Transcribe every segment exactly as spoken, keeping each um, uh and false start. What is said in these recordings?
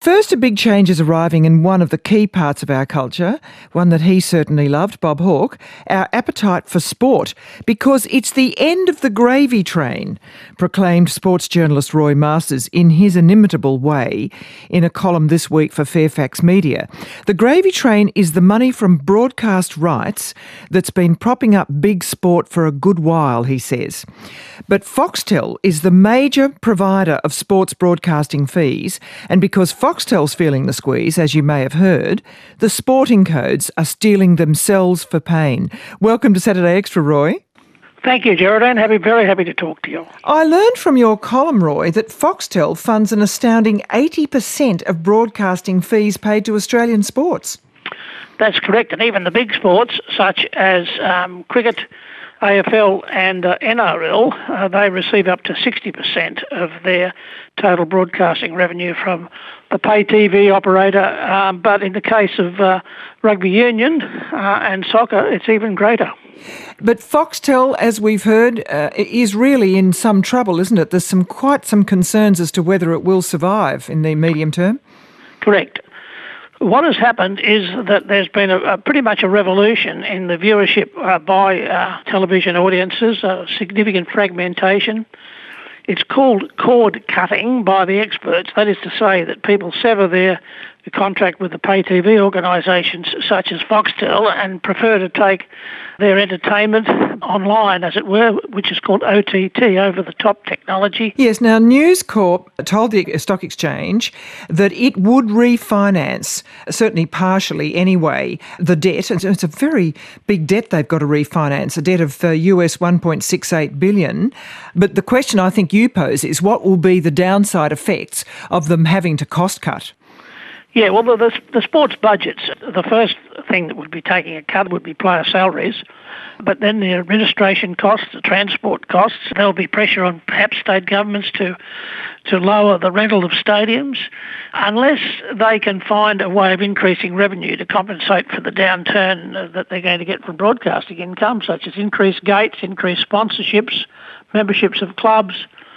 First, a big change is arriving in one of the key parts of our culture, one that he certainly loved, Bob Hawke, our appetite for sport, because it's the end of the gravy train, proclaimed sports journalist Roy Masters in his inimitable way in a column this week for Fairfax Media. The gravy train is the money from broadcast rights that's been propping up big sport for a good while, he says. But Foxtel is the major provider of sports broadcasting fees, and because Foxtel's feeling the squeeze, as you may have heard, the sporting codes are stealing themselves for pain. Welcome to Saturday Extra, Roy. Thank you, Geraldine. Happy, very happy to talk to you. I learned from your column, Roy, that Foxtel funds an astounding eighty percent of broadcasting fees paid to Australian sports. That's correct, and even the big sports, such as um, cricket, A F L and uh, N R L, uh, they receive up to sixty percent of their total broadcasting revenue from the pay T V operator. Um, but in the case of uh, rugby union uh, and soccer, it's even greater. But Foxtel, as we've heard, uh, is really in some trouble, isn't it? There's some quite some concerns as to whether it will survive in the medium term. Correct. What has happened is that there's been a, a pretty much a revolution in the viewership uh, by uh, television audiences, a significant fragmentation. It's called cord cutting by the experts. That is to say that people sever their contract with the pay T V organisations such as Foxtel and prefer to take their entertainment online, as it were, which is called O T T, over-the-top technology. Yes, now News Corp told the Stock Exchange that it would refinance, certainly partially anyway, the debt. It's a very big debt they've got to refinance, a debt of uh, U S one point six eight billion dollars. But the question I think you pose is what will be the downside effects of them having to cost cut? Yeah, well, the, the, the sports budgets, the first thing that would be taking a cut would be player salaries, but then the administration costs, the transport costs, there'll be pressure on perhaps state governments to to lower the rental of stadiums, unless they can find a way of increasing revenue to compensate for the downturn that they're going to get from broadcasting income, such as increased gates, increased sponsorships, memberships of clubs.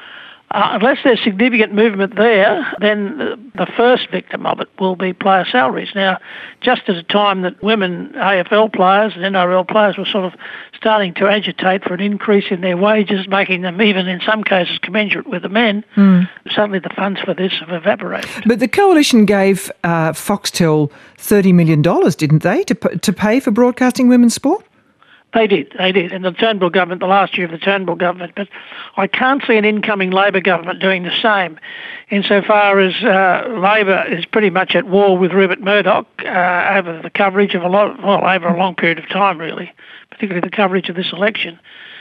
Uh, unless there's significant movement there, then the, the first victim of it will be player salaries. Now, just at a time that women A F L players and N R L players were sort of starting to agitate for an increase in their wages, making them even in some cases commensurate with the men, mm. suddenly the funds for this have evaporated. But the Coalition gave uh, Foxtel thirty million dollars, didn't they, to, to pay for broadcasting women's sport? They did, they did, in the Turnbull government, the last year of the Turnbull government. But I can't see an incoming Labor government doing the same, insofar as uh, Labor is pretty much at war with Rupert Murdoch uh, over the coverage of a lot, well, over a long period of time, really, particularly the coverage of this election.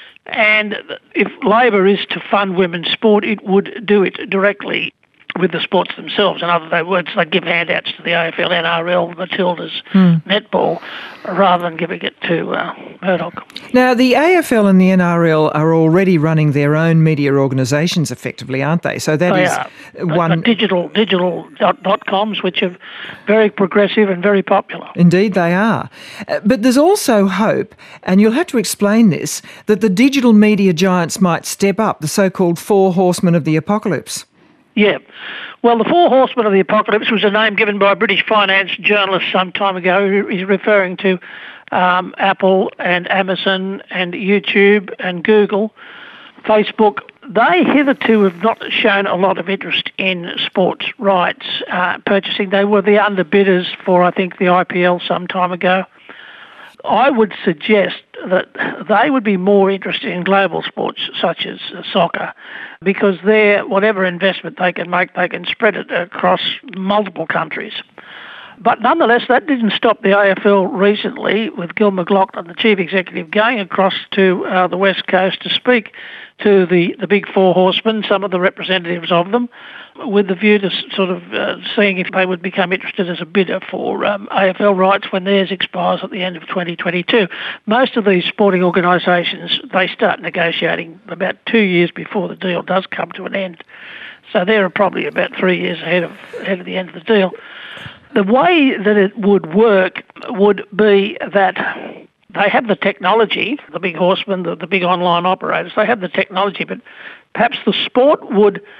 And if Labor is to fund women's sport, it would do it directly with the sports themselves. In other words, they give handouts to the A F L, N R L, Matildas, hmm. netball, rather than giving it to uh, Murdoch. Now, the A F L and the N R L are already running their own media organisations effectively, aren't they? So that they is are. one... Digital, digital dot, dot coms, which are very progressive and very popular. Indeed they are. Uh, but there's also hope, and you'll have to explain this, that the digital media giants might step up, the so-called four horsemen of the apocalypse. Yeah. Well, the Four Horsemen of the Apocalypse was a name given by a British finance journalist some time ago. He's referring to um, Apple and Amazon and YouTube and Google, Facebook. They hitherto have not shown a lot of interest in sports rights uh, purchasing. They were the underbidders for, I think, the I P L some time ago. I would suggest that they would be more interested in global sports such as soccer, because there, whatever investment they can make, they can spread it across multiple countries. But nonetheless, that didn't stop the A F L recently, with Gil McLachlan, the chief executive, going across to uh, the West Coast to speak to the, the big four horsemen, some of the representatives of them, with the view to sort of uh, seeing if they would become interested as a bidder for um, A F L rights when theirs expires at the end of twenty twenty-two. Most of these sporting organisations, they start negotiating about two years before the deal does come to an end. So they're probably about three years ahead of ahead of the end of the deal. The way that it would work would be that they have the technology, the big horsemen, the, the big online operators, they have the technology, but perhaps the sport would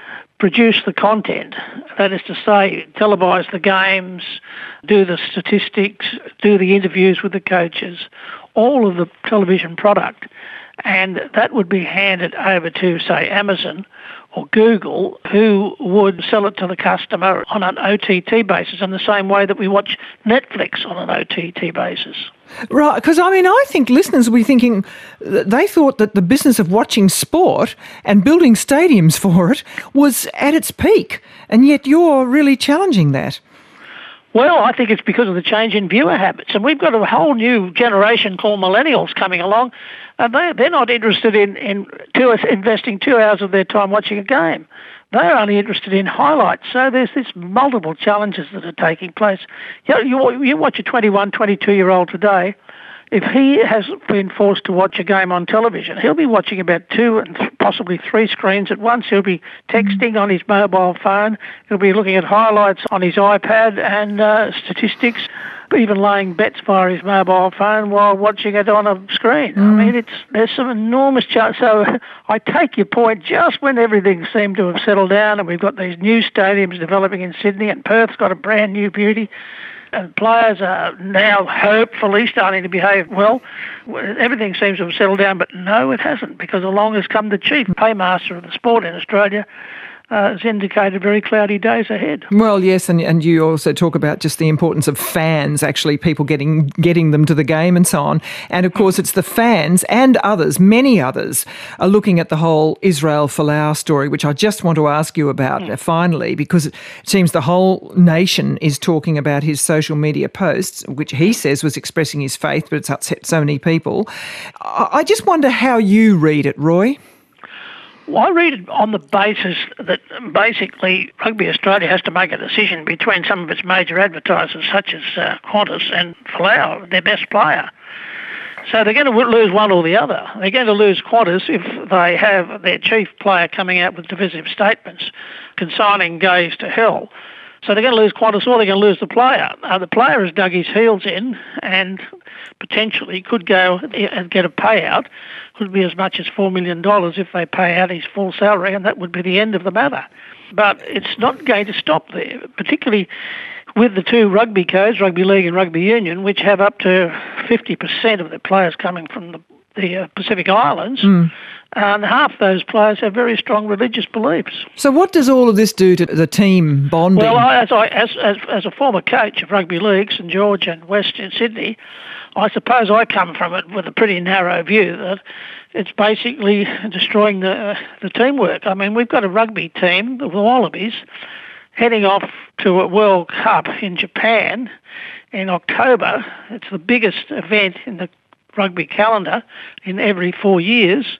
produce the content, that is to say, televise the games, do the statistics, do the interviews with the coaches, all of the television product, and that would be handed over to, say, Amazon or Google, who would sell it to the customer on an O T T basis in the same way that we watch Netflix on an O T T basis. Right, because I mean, I think listeners will be thinking, they thought that the business of watching sport and building stadiums for it was at its peak, and yet you're really challenging that. Well, I think it's because of the change in viewer habits. And we've got a whole new generation called millennials coming along, and they, they're not interested in, in two, investing two hours of their time watching a game. They're only interested in highlights. So there's this multiple challenges that are taking place. You, know, you, you watch a twenty-one, twenty-two-year-old today, if he has been forced to watch a game on television, he'll be watching about two and th- possibly three screens at once. He'll be texting on his mobile phone. He'll be looking at highlights on his iPad and uh, statistics, even laying bets via his mobile phone while watching it on a screen. Mm. I mean, it's there's some enormous challenge. So I take your point. Just when everything seemed to have settled down and we've got these new stadiums developing in Sydney, and Perth's got a brand new beauty, and players are now hopefully starting to behave well, everything seems to have settled down, but no, it hasn't, because along has come the chief paymaster of the sport in Australia, uh, has indicated very cloudy days ahead. Well, yes, and, and you also talk about just the importance of fans, actually, people getting getting them to the game and so on. And, of course, it's the fans and others, many others, are looking at the whole Israel Folau story, which I just want to ask you about mm. finally, because it seems the whole nation is talking about his social media posts, which he says was expressing his faith, but it's upset so many people. I, I just wonder how you read it, Roy. Well, I read it on the basis that basically Rugby Australia has to make a decision between some of its major advertisers, such as uh, Qantas and Folau, their best player. So they're going to lose one or the other. They're going to lose Qantas if they have their chief player coming out with divisive statements consigning gays to hell. So they're going to lose Qantas or they're going to lose the player. Uh, the player has dug his heels in and potentially could go and get a payout. Could be as much as four million dollars if they pay out his full salary, and that would be the end of the matter. But it's not going to stop there, particularly with the two rugby codes, Rugby League and Rugby Union, which have up to fifty percent of their players coming from the, the uh, Pacific Islands. Mm. And half those players have very strong religious beliefs. So what does all of this do to the team bonding? Well, I, as, I, as, as, as a former coach of rugby league, St George and West in Sydney, I suppose I come from it with a pretty narrow view that it's basically destroying the, uh, the teamwork. I mean, we've got a rugby team, the Wallabies, heading off to a World Cup in Japan in October. It's the biggest event in the rugby calendar in every four years.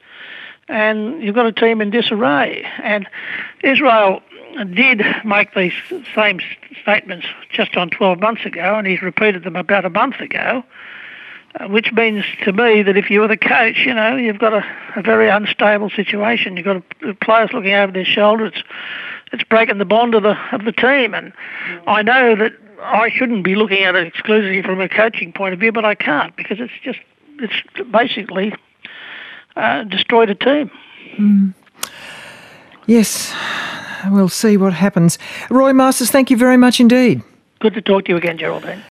And you've got a team in disarray. And Israel did make these same statements just on twelve months ago, and he's repeated them about a month ago, uh, which means to me that if you were the coach, you know, you've got a, a very unstable situation. You've got a, players looking over their shoulder. It's, it's breaking the bond of the, of the team. And I know that I shouldn't be looking at it exclusively from a coaching point of view, but I can't, because it's just, it's basically Uh, destroyed a team. Mm. Yes, we'll see what happens. Roy Masters, thank you very much indeed. Good to talk to you again, Geraldine.